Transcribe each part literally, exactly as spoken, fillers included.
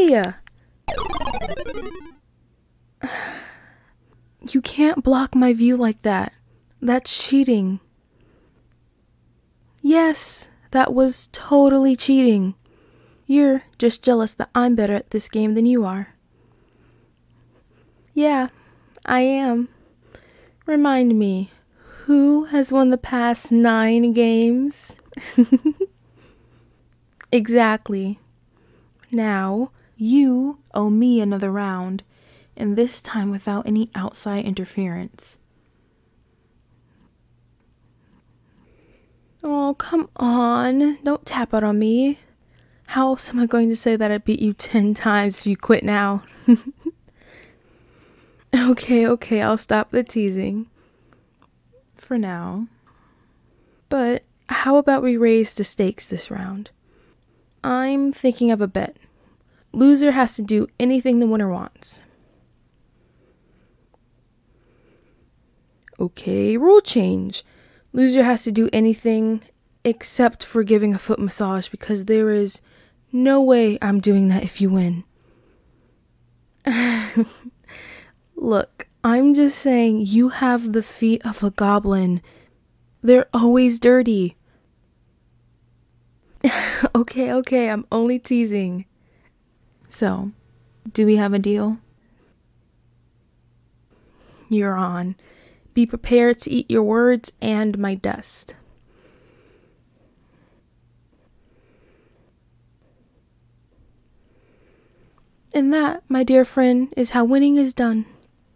away! You can't block my view like that. That's cheating. Yes, that was totally cheating. You're just jealous that I'm better at this game than you are. Yeah, I am. Remind me, who has won the past nine games? Exactly. Now, you owe me another round, and this time without any outside interference. Oh, come on. Don't tap out on me. How else am I going to say that I beat you ten times if you quit now? Okay, okay, I'll stop the teasing. For now. But how about we raise the stakes this round? I'm thinking of a bet. Loser has to do anything the winner wants. Okay, rule change. Loser has to do anything except for giving a foot massage because there is no way I'm doing that if you win. Look, I'm just saying you have the feet of a goblin. They're always dirty. Okay, okay, I'm only teasing. So, do we have a deal? You're on. Be prepared to eat your words and my dust. And that, my dear friend, is how winning is done.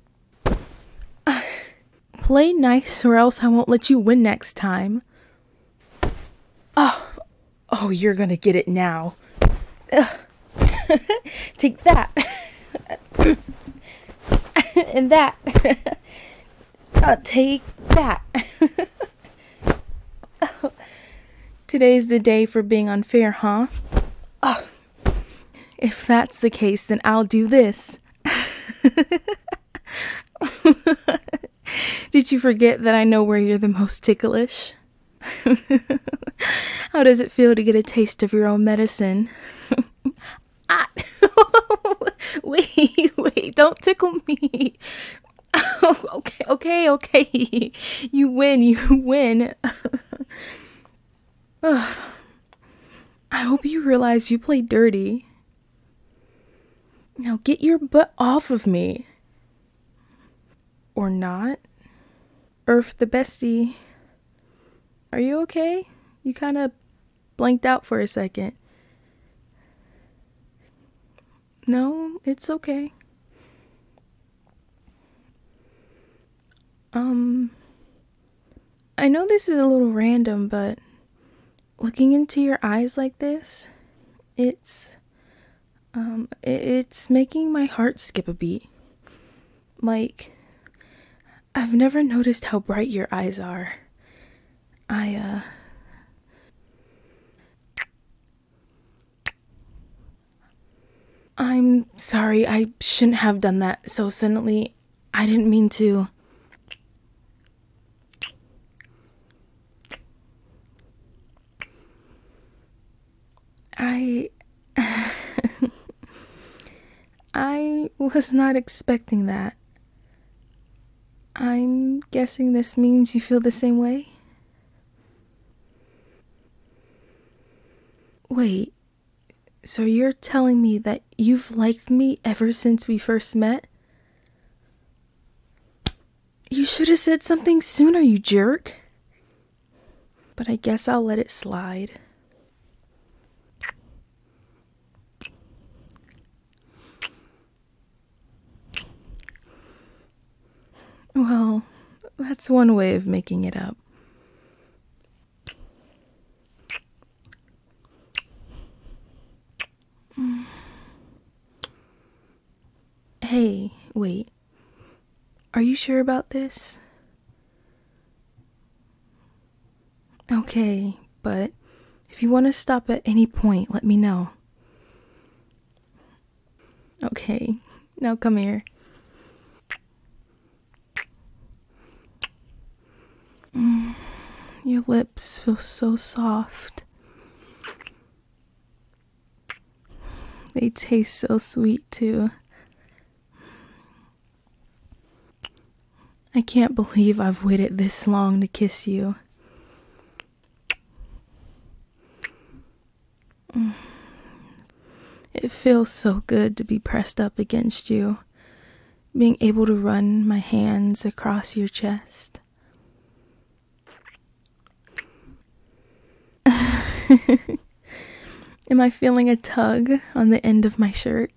Play nice or else I won't let you win next time. Oh, oh, you're gonna get it now. Take that. And that. Uh, take that. Today's the day for being unfair, huh? Oh, if that's the case, then I'll do this. Did you forget that I know where you're the most ticklish? How does it feel to get a taste of your own medicine? Ah. Wait, wait, don't tickle me. Oh, okay, okay, okay. You win, you win. I hope you realize you play dirty. Now get your butt off of me. Or not. Earth the bestie. Are you okay? You kind of blanked out for a second. No, it's okay. Um, I know this is a little random, but looking into your eyes like this, it's, um, it's making my heart skip a beat. Like, I've never noticed how bright your eyes are. I, uh... I'm sorry, I shouldn't have done that so suddenly. I didn't mean to. I... I was not expecting that. I'm guessing this means you feel the same way? Wait, so you're telling me that you've liked me ever since we first met? You should have said something sooner, you jerk. But I guess I'll let it slide. Well, that's one way of making it up. Hey, wait. Are you sure about this? Okay, but if you want to stop at any point, let me know. Okay, now come here. Mm, your lips feel so soft. They taste so sweet too. I can't believe I've waited this long to kiss you. It feels so good to be pressed up against you, being able to run my hands across your chest. Am I feeling a tug on the end of my shirt?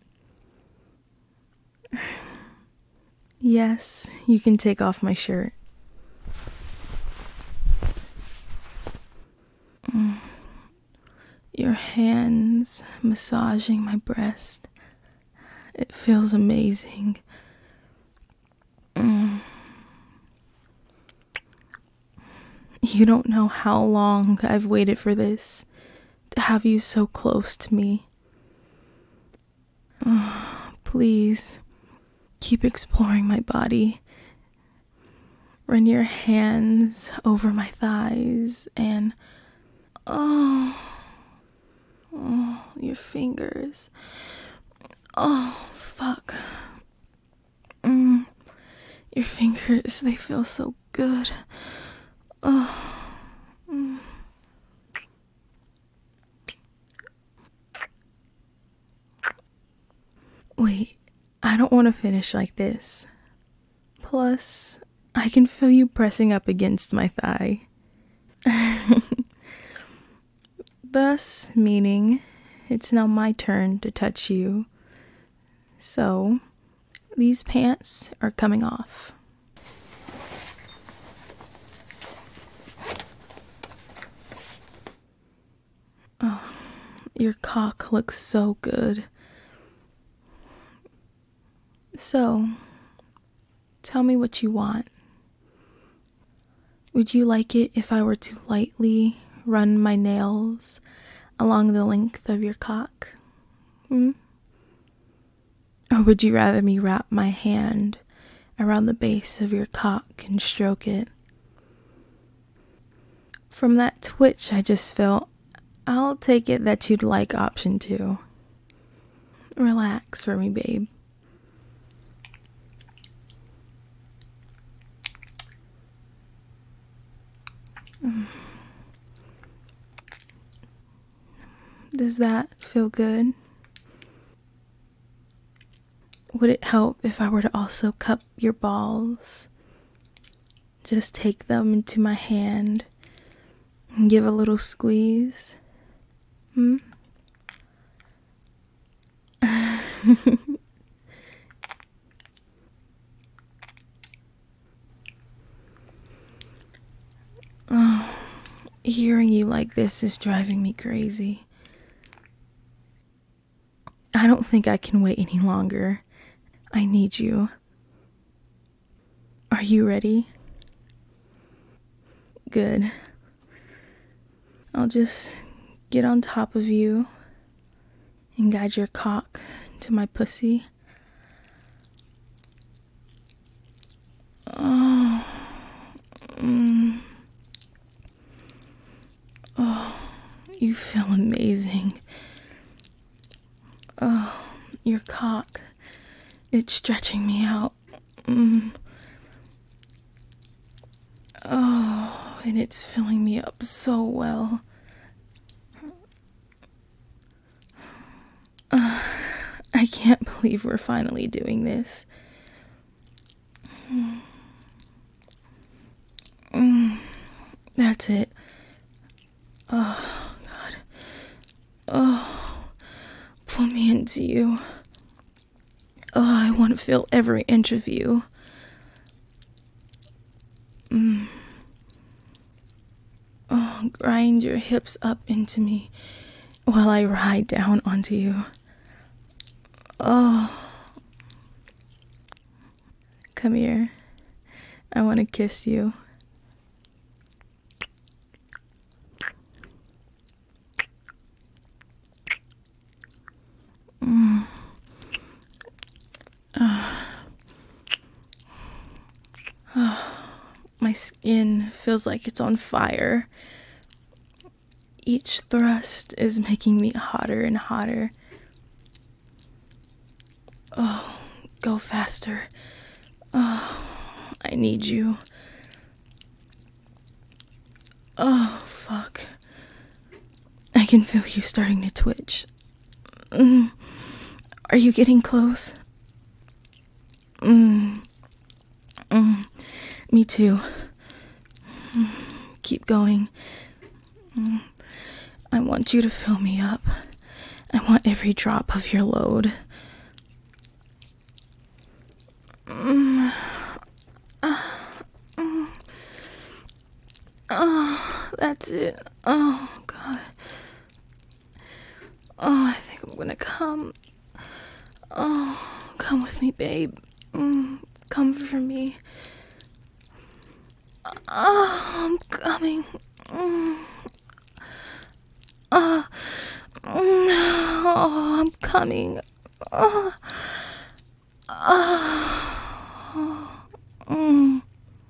Yes, you can take off my shirt. Mm. Your hands massaging my breast. It feels amazing. Mm. You don't know how long I've waited for this, to have you so close to me. Oh, please, keep exploring my body. Run your hands over my thighs and, oh, oh, your fingers. Oh, fuck. Mm, your fingers, they feel so good. Oh. Mm. Wait, I don't want to finish like this. Plus, I can feel you pressing up against my thigh. Thus, meaning it's now my turn to touch you. So, these pants are coming off. Oh, your cock looks so good. So, tell me what you want. Would you like it if I were to lightly run my nails along the length of your cock? Hmm? Or would you rather me wrap my hand around the base of your cock and stroke it? From that twitch I just felt, I'll take it that you'd like option two. Relax for me, babe. Does that feel good? Would it help if I were to also cup your balls? Just take them into my hand and give a little squeeze? Hmm? Oh, hearing you like this is driving me crazy. I don't think I can wait any longer. I need you. Are you ready? Good. I'll just get on top of you and guide your cock to my pussy. Oh. Mm. Oh, you feel amazing. Oh, your cock. It's stretching me out. Mm. Oh, and it's filling me up so well. Uh, I can't believe we're finally doing this. Mm. Mm. That's it. Oh, God. Oh, pull me into you. Oh, I want to feel every inch of you. Mm. Oh, grind your hips up into me while I ride down onto you. Oh. Come here. I want to kiss you. Mm. Oh. Oh. My skin feels like it's on fire. Each thrust is making me hotter and hotter. Oh, go faster. Oh, I need you. Oh, fuck. I can feel you starting to twitch. Mm. Are you getting close? Mm. Mm. Me too. Mm. Keep going. Mm. I want you to fill me up. I want every drop of your load. Mm. Uh, mm. Oh, that's it. Oh, God. Oh, I think I'm gonna come. Oh, come with me, babe. Mm, come for me. Oh, I'm coming. Mm. Oh, oh, I'm coming. Oh, oh, mm.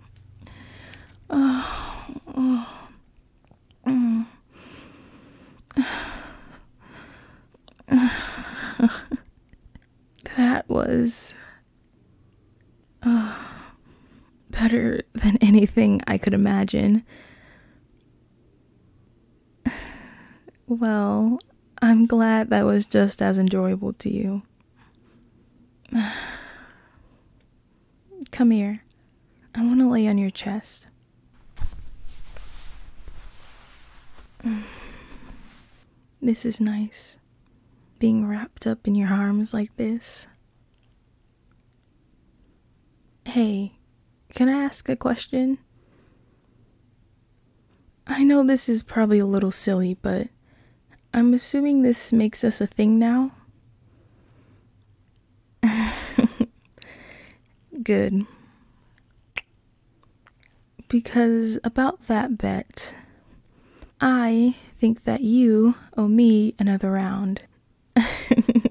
Oh, oh, mm. That was uh, better than anything I could imagine. Well, I'm glad that was just as enjoyable to you. Come here. I want to lay on your chest. This is nice. Being wrapped up in your arms like this. Hey, can I ask a question? I know this is probably a little silly, but I'm assuming this makes us a thing now? Good. Because about that bet, I think that you owe me another round.